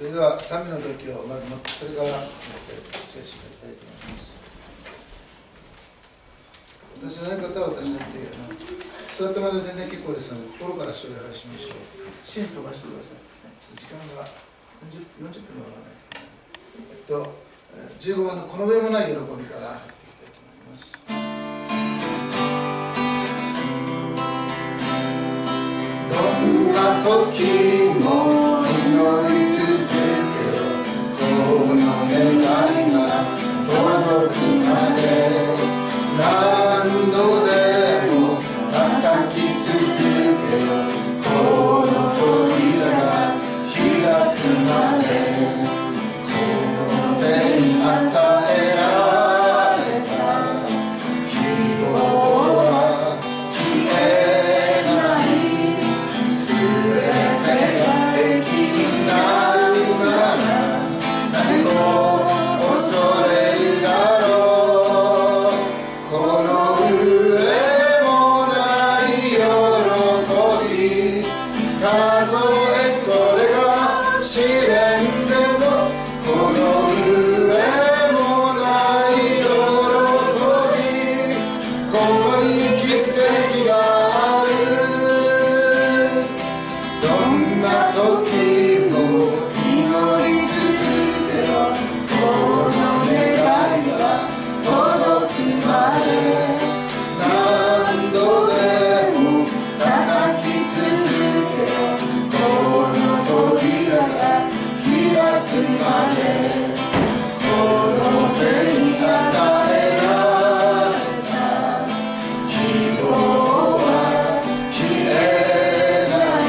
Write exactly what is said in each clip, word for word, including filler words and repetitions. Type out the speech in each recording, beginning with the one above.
それでは賛美の時をまず持って、それから聖書をやりたいと思います。私のやり方は私のやり座ったままで全然結構ですので、心からそれを拝しましょう。支援飛ばしてください。ちょっと時間がよんじゅっぷんで終わらないと、えっと、じゅうごばんのこの上もない喜びから入っていきたいと思います。どんな時も祈り続けよ、この願いが届くまで。何度でも叩き続けよ、この扉が開くまで。この手に与えられた希望は消えない。すべてが敵になるなら何を恐れるだろう。この上もない喜び、たとえそれが試練でも、この上もない喜び、ここに奇跡がある。どんな時も祈り続けよ、この願いが届くまで。何度でも叩き続けよ、この扉が開くまで。この手に与えられた希望は消えない。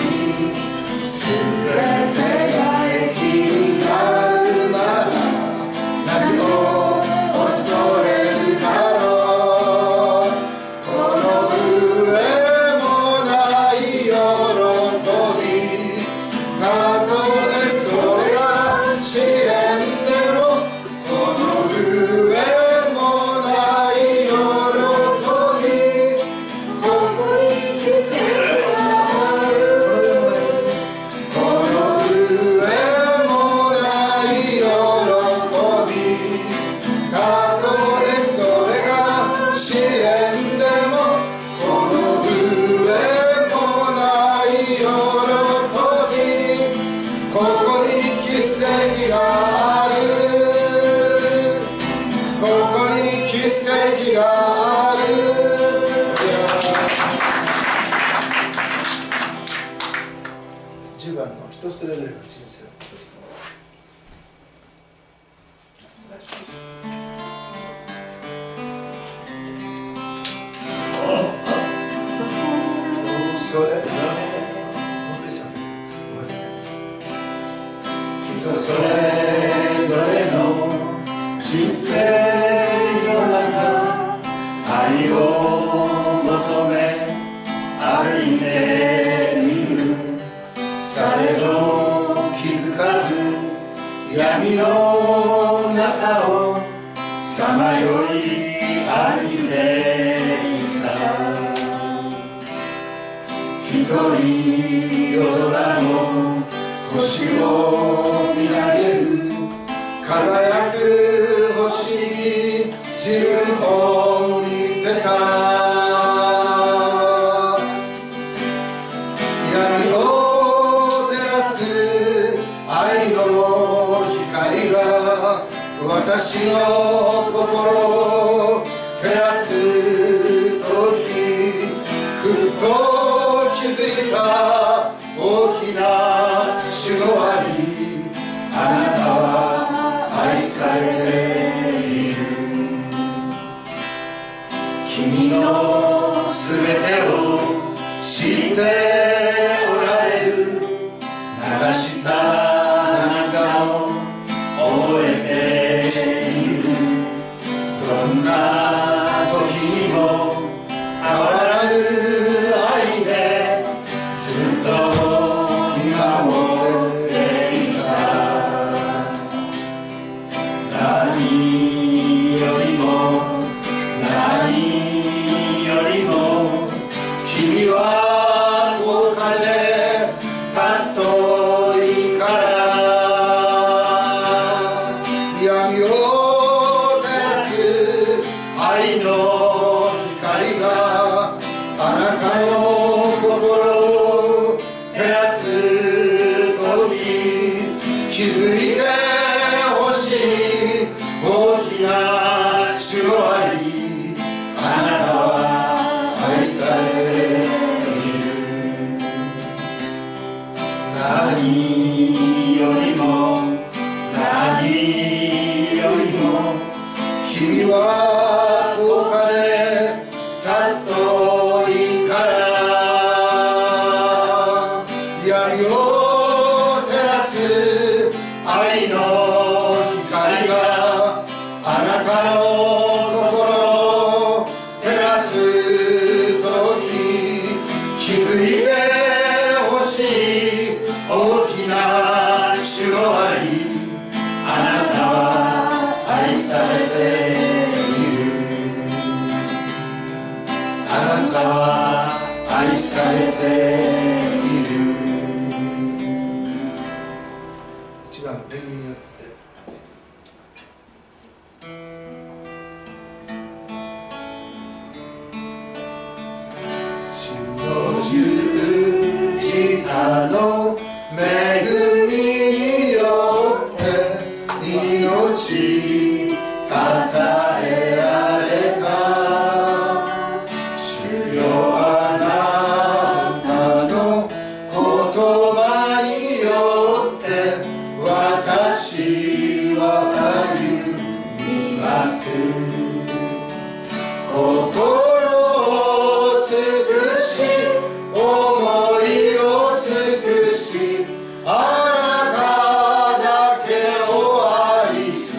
すべてが益になるなら何を恐れるだろう。この上もない喜び、たとえそれが試練でも、この上もない喜び、ここに奇跡がある。この上もない喜び、たとえそれが試練でも、この上もない喜び、ここに奇跡がある。ここに奇跡がある。じゅうばんの人それぞれの人生をお願いします。それ人それぞれの人生の中、愛を求め歩いている。されど気づかず闇の中をさまよい歩いていた。一人夜空の星を見上げる、輝く星に自分を見てた。闇を照らす愛の光が私の心を照らすとき、ふっと気づいた大きな主の愛、あなたは愛されている。君のすべてを知っておられる。流した涙を覚えている。どんな時にも変わらぬ愛でずっと見守っていた。何よりも何よりも君は高価で尊いか時気づいてほしい大きな主の愛、あなたは愛されている。何よりも何よりも君は高価で尊いから、闇を照らす愛の光があなたの心を照らす時、気づいてほしい大きな主の愛、あなたは愛されている。あなたは愛されている。一番恵みによって主の十字架の恵みによって命与えられた。主よあなたの言葉によって私は歩みます。心を尽くし思いを尽くしあなただけを愛す。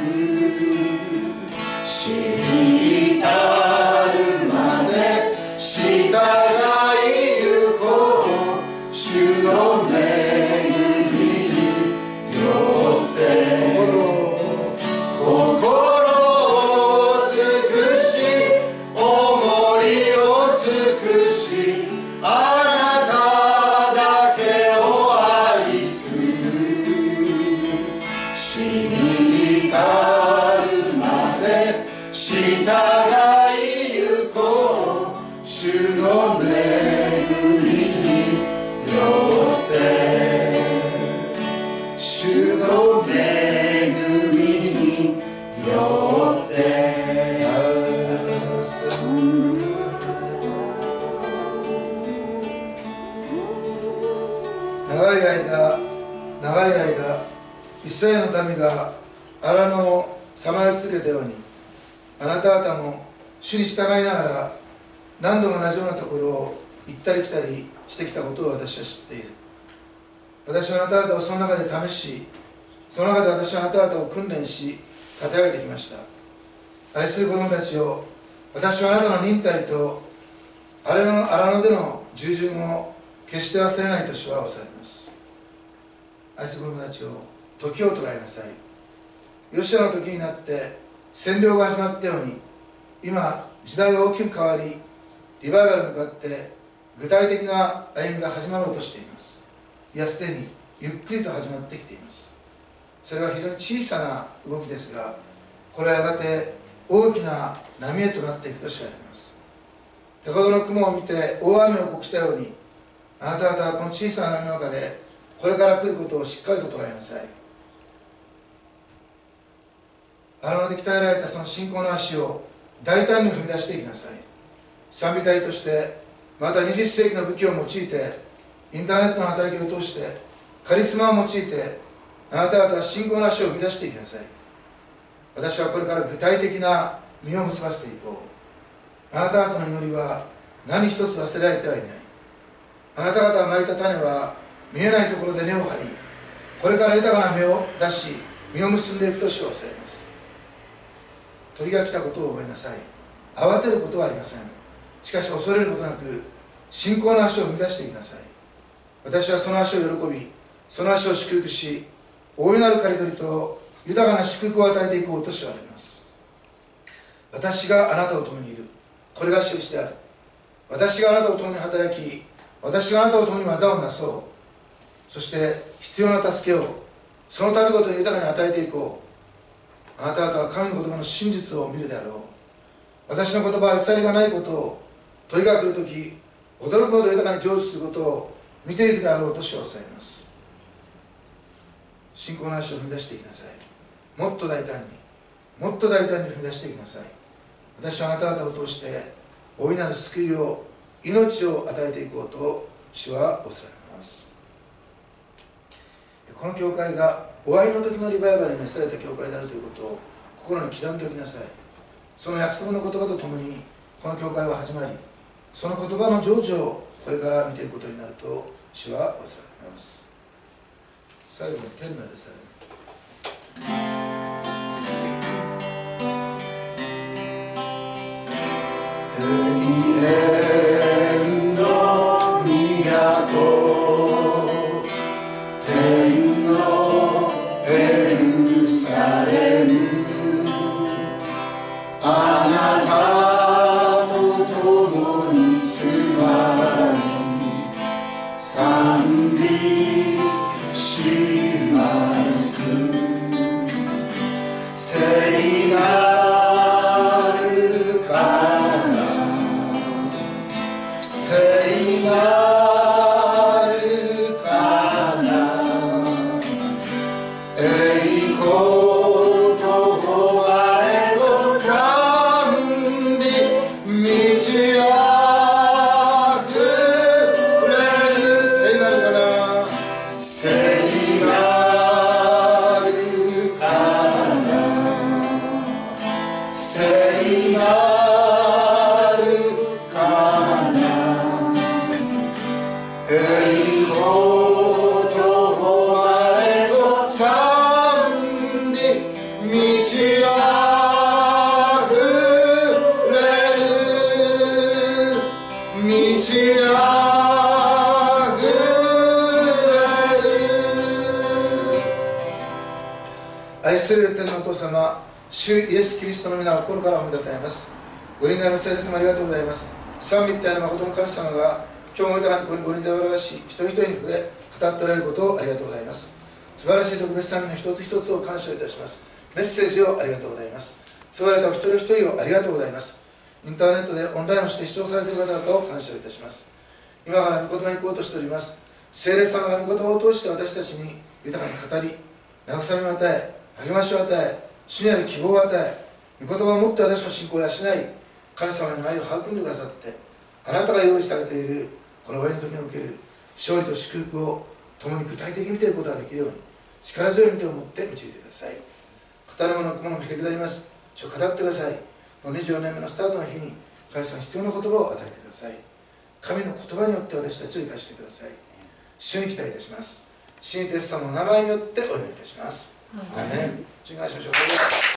死に至るまで従いゆこう。主の恵みによって心を尽くし思いを尽くしあなただけを愛す。死に至るまで従いゆこう。主の恵みによって主の恵みによって長い間長い間イスラエルの民が荒野をさまよい続けたように、あなた方も主に従いながら何度も同じようなところを行ったり来たりしてきたことを私は知っている。私はあなた方をその中で試し、その中で私はあなた方を訓練し立て上げてきました。愛する子供たちを、私はあなたの忍耐と荒野荒野での従順を決して忘れないと主はおっしゃいます。愛する子供たちを、時を捉えなさい。ヨシュアの時になって占領が始まったように、今時代は大きく変わり、リバイバルに向かって具体的な歩みが始まろうとしています。いや、すでにゆっくりと始まってきています。それは非常に小さな動きですが、これはやがて大きな波へとなっていくと知られます。手ほどの雲を見て大雨を告したように、あなた方はこの小さな波の中でこれから来ることをしっかりと捉えなさい。荒野で鍛えられたその信仰の足を大胆に踏み出していきなさい。賛美隊として、またにじゅっ世紀の武器を用いて、インターネットの働きを通してカリスマを用いて、あなた方は信仰の足を生み出していきなさい。私はこれから具体的な実を結ばせていこう。あなた方の祈りは何一つ忘れられてはいない。あなた方がまいた種は見えないところで根を張り、これから豊かな芽を出し実を結んでいくと主はおっしゃいます。時が来たことを覚えなさい。慌てることはありません。しかし恐れることなく信仰の足を生み出していきなさい。私はその足を喜び、その足を祝福し、大いなる刈り取りと豊かな祝福を与えていこうとしわれます。私があなたと共にいる。これが印である。私があなたと共に働き、私があなたと共に技をなそう。そして必要な助けをその度ごとに豊かに与えていこう。あなた方は神の言葉の真実を見るであろう。私の言葉は偽りがないことを、問いが来るとき驚くほど豊かに成就することを見ていくであろうと主はおっしゃいます。 信仰の足を踏み出していきなさい。もっと大胆にもっと大胆に踏み出していきなさい。私はあなた方を通して大いなる救いを、命を与えていこうと主はおされます。この教会が終わりの時のリバイバルに召された教会であるということを心に刻んでおきなさい。その約束の言葉とともにこの教会は始まり、その言葉の成就をこれから見ていくことになると主はおされます。最後に天のですね。永遠の都、天のエルサレム、あなたと共に住まい賛美します。聖なるかな、聖なるかな、栄光と誉れと賛美満ちあふれる、聖なるかな、聖なるかな、聖なるかな、栄光と誉れと賛美満ちあふれる、満ちあふれる。愛する天のお父様、主イエス・キリストの皆を心から褒めたたえます。ご臨在の聖霊様ありがとうございます。三位一体の誠の神様が今日も豊かにここにご臨在を表し、一人一人に触れ語っておられることをありがとうございます。素晴らしい特別賛美の一つ一つを感謝いたします。メッセージをありがとうございます。救われたお一人一人をありがとうございます。インターネットでオンラインをして視聴されている方々を感謝いたします。今から御言葉に行こうとしております。聖霊様が御言葉を通して私たちに豊かに語り、慰めを与え、励ましを与え、主にある希望を与え、御言葉を持って私の信仰を養い、神様への愛を育んでくださって、あなたが用意されているこの終わりの時における勝利と祝福を共に具体的に見ていくことができるように、力強い見てを持って導いてください。語るもの、ものもへりくだります。主を語ってください。このにじゅうよねんめのスタートの日に、神様に必要な言葉を与えてください。神の言葉によって私たちを生かしてください。主に期待いたします。主イエス様の名前によってお祈りいたします。アーメン。お願いしましょう。